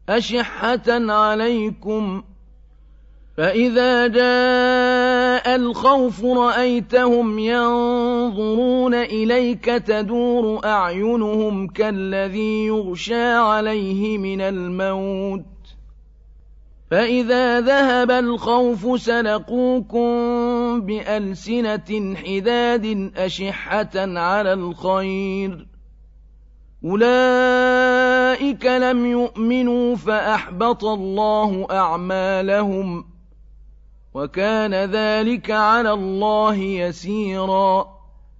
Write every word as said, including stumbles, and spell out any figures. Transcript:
أشحة عليكم، فإذا جاء الخوف رأيتهم ينظرون إليك تدور أعينهم كالذي يغشى عليه من الموت، فإذا ذهب الخوف سلقوكم بألسنة حداد أشحة على الخير، أولئك لم يؤمنوا فأحبط الله أعمالهم، وكان ذلك على الله يسيرا.